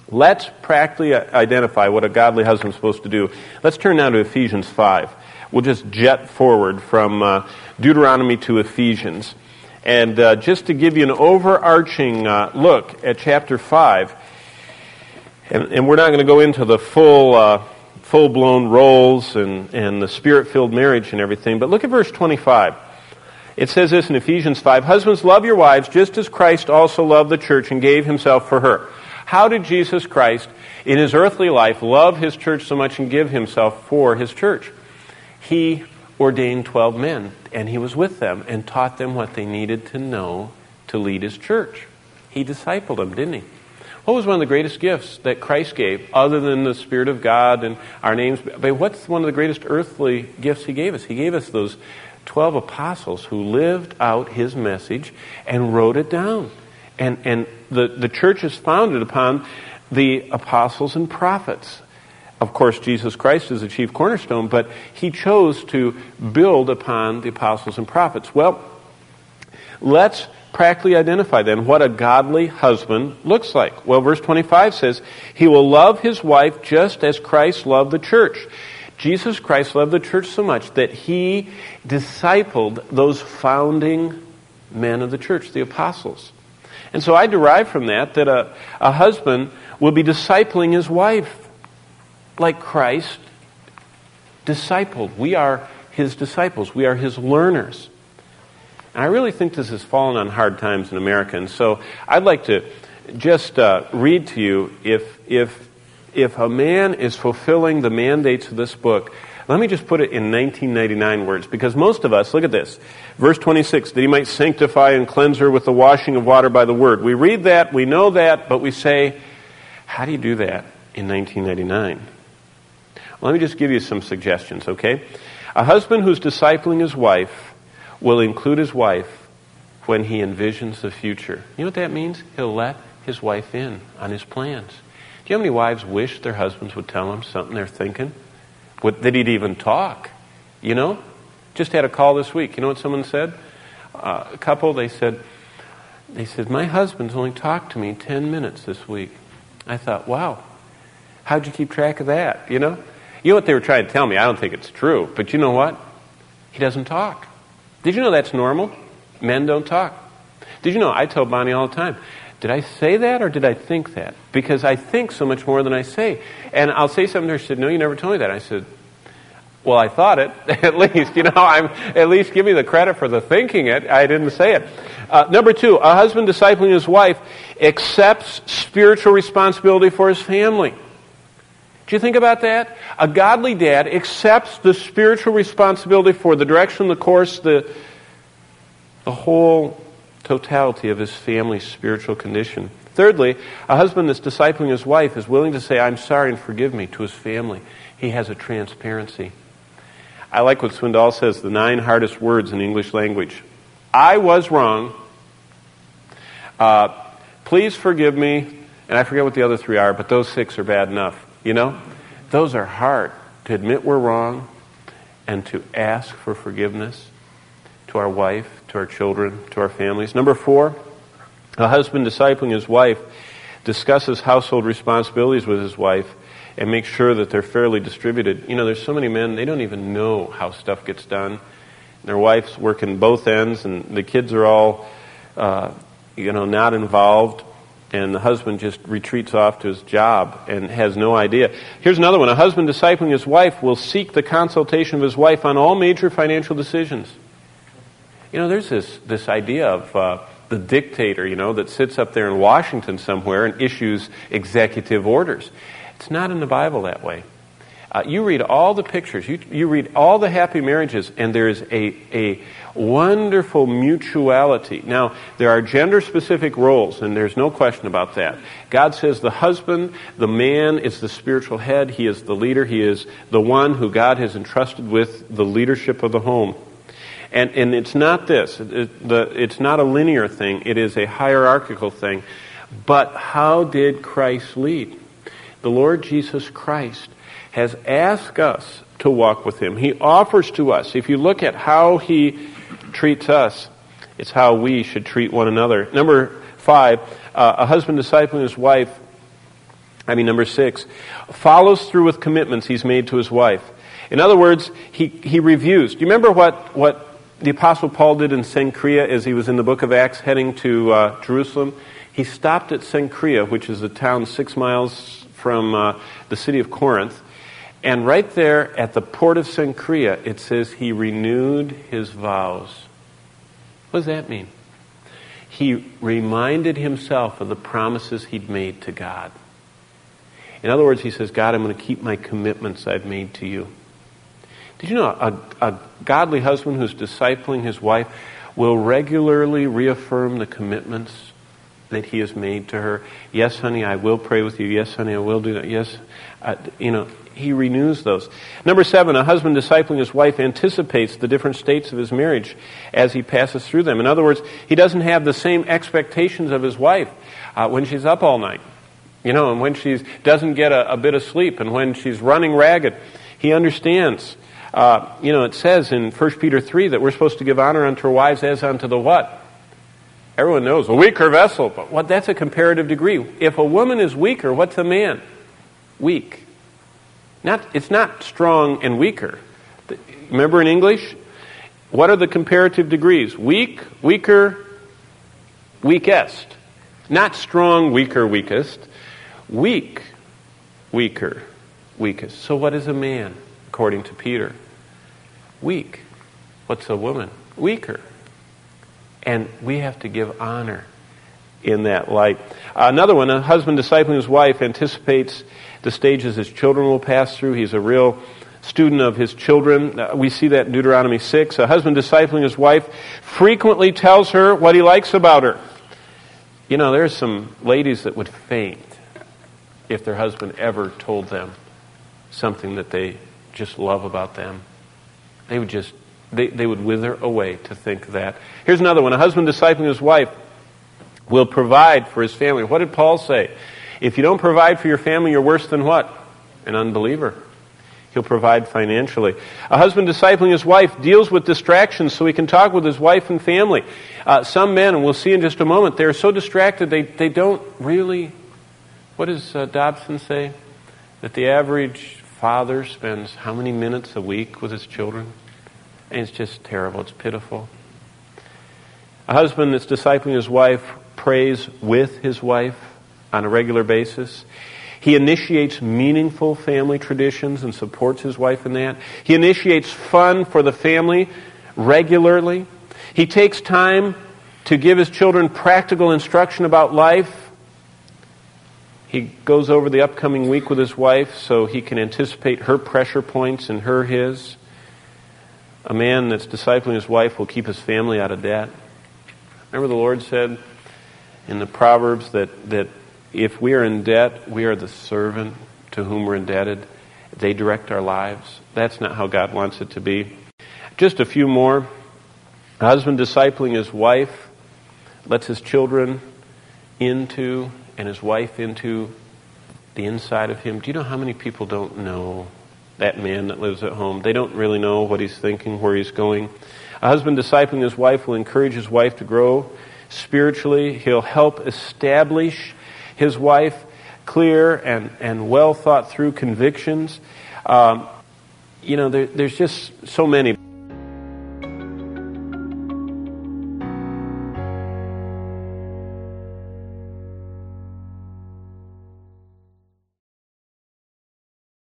Let's practically identify what a godly husband is supposed to do. Let's turn now to Ephesians 5. We'll just jet forward from Deuteronomy to Ephesians. And just to give you an overarching look at chapter 5, and we're not going to go into the full-blown roles and the spirit-filled marriage and everything, but look at verse 25. It says this in Ephesians 5, "Husbands, love your wives just as Christ also loved the church and gave himself for her." How did Jesus Christ, in his earthly life, love his church so much and give himself for his church? He ordained 12 men, and he was with them and taught them what they needed to know to lead his church. He discipled them, didn't he? What was one of the greatest gifts that Christ gave, other than the Spirit of God and our names? But what's one of the greatest earthly gifts he gave us? He gave us those 12 apostles who lived out his message and wrote it down. And the church is founded upon the apostles and prophets. Of course, Jesus Christ is the chief cornerstone, but he chose to build upon the apostles and prophets. Well, let's practically identify then what a godly husband looks like. Well, verse 25 says, "He will love his wife just as Christ loved the church." Jesus Christ loved the church so much that he discipled those founding men of the church, the apostles. And so I derive from that a husband will be discipling his wife like Christ discipled. We are his disciples. We are his learners. And I really think this has fallen on hard times in America. And so I'd like to just read to you if a man is fulfilling the mandates of this book. Let me just put it in 1999 words, because most of us, look at this. Verse 26, that he might sanctify and cleanse her with the washing of water by the word. We read that, we know that, but we say, how do you do that in 1999? Let me just give you some suggestions, okay? A husband who's discipling his wife will include his wife when he envisions the future. You know what that means? He'll let his wife in on his plans. Do you know how many wives wish their husbands would tell them something they're thinking? That he'd even talk, you know? Just had a call this week. You know what someone said? A couple, they said, my husband's only talked to me 10 minutes this week. I thought, wow, how'd you keep track of that, you know? You know what they were trying to tell me? I don't think it's true, but you know what? He doesn't talk. Did you know that's normal? Men don't talk. Did you know, I tell Bonnie all the time, did I say that or did I think that? Because I think so much more than I say. And I'll say something to her. She said, no, you never told me that. I said, well, I thought it, at least. You know, at least give me the credit for the thinking it. I didn't say it. Number 2, a husband discipling his wife accepts spiritual responsibility for his family. Do you think about that? A godly dad accepts the spiritual responsibility for the direction, the course, the whole totality of his family's spiritual condition. Thirdly, a husband that's discipling his wife is willing to say, I'm sorry and forgive me to his family. He has a transparency. I like what Swindoll says, the 9 hardest words in English language. I was wrong. Please forgive me. And I forget what the other 3 are, but those 6 are bad enough. You know? Those are hard. To admit we're wrong and to ask for forgiveness to our wife, to our children, to our families. Number 4, a husband discipling his wife discusses household responsibilities with his wife and makes sure that they're fairly distributed. You know, there's so many men, they don't even know how stuff gets done. Their wife's working both ends, and the kids are all, not involved, and the husband just retreats off to his job and has no idea. Here's another one. A husband discipling his wife will seek the consultation of his wife on all major financial decisions. You know, there's this idea of the dictator, that sits up there in Washington somewhere and issues executive orders. It's not in the Bible that way. You read all the pictures, you read all the happy marriages, and there's a wonderful mutuality. Now, there are gender-specific roles, and there's no question about that. God says the husband, the man, is the spiritual head. He is the leader. He is the one who God has entrusted with the leadership of the home. And it's not this. It's not a linear thing. It is a hierarchical thing. But how did Christ lead? The Lord Jesus Christ has asked us to walk with him. He offers to us. If you look at how he treats us, it's how we should treat one another. Number 5, a husband discipling his wife Number 6, follows through with commitments he's made to his wife. In other words, he reviews. Do you remember what the Apostle Paul did in Cenchrea as he was in the book of Acts heading to Jerusalem? He stopped at Cenchrea, which is a town 6 miles from the city of Corinth. And right there at the port of Cenchrea, it says he renewed his vows. What does that mean? He reminded himself of the promises he'd made to God. In other words, he says, God, I'm going to keep my commitments I've made to you. Did you know a godly husband who's discipling his wife will regularly reaffirm the commitments that he has made to her? Yes, honey, I will pray with you. Yes, honey, I will do that. Yes, he renews those. Number 7, a husband discipling his wife anticipates the different states of his marriage as he passes through them. In other words, he doesn't have the same expectations of his wife when she's up all night, and when she doesn't get a bit of sleep, and when she's running ragged. He understands. It says in 1 Peter 3 that we're supposed to give honor unto our wives as unto the what? Everyone knows, a weaker vessel. But that's a comparative degree. If a woman is weaker, what's a man? Weak. It's not strong and weaker. Remember in English? What are the comparative degrees? Weak, weaker, weakest. Not strong, weaker, weakest. Weak, weaker, weakest. So what is a man, according to Peter? Weak. What's a woman? Weaker. And we have to give honor in that light. Another one, a husband discipling his wife anticipates the stages his children will pass through. He's a real student of his children. We see that in Deuteronomy 6. A husband discipling his wife frequently tells her what he likes about her. There's some ladies that would faint if their husband ever told them something that they just love about them. They would wither away to think that. Here's another one. A husband discipling his wife will provide for his family. What did Paul say? If you don't provide for your family, you're worse than what? An unbeliever. He'll provide financially. A husband discipling his wife deals with distractions so he can talk with his wife and family. Some men, and we'll see in just a moment, they're so distracted they don't really... What does Dobson say? That the average father spends how many minutes a week with his children? And it's just terrible. It's pitiful. A husband that's discipling his wife prays with his wife on a regular basis. He initiates meaningful family traditions and supports his wife in that. He initiates fun for the family regularly. He takes time to give his children practical instruction about life. He goes over the upcoming week with his wife so he can anticipate her pressure points and his. A man that's discipling his wife will keep his family out of debt. Remember the Lord said in the Proverbs that if we are in debt, we are the servant to whom we're indebted. They direct our lives. That's not how God wants it to be. Just a few more. A husband discipling his wife lets his children into and his wife into the inside of him. Do you know how many people don't know that man that lives at home? They don't really know what he's thinking, where he's going. A husband discipling his wife will encourage his wife to grow spiritually. He'll help establish his wife clear and well thought through convictions. There's just so many.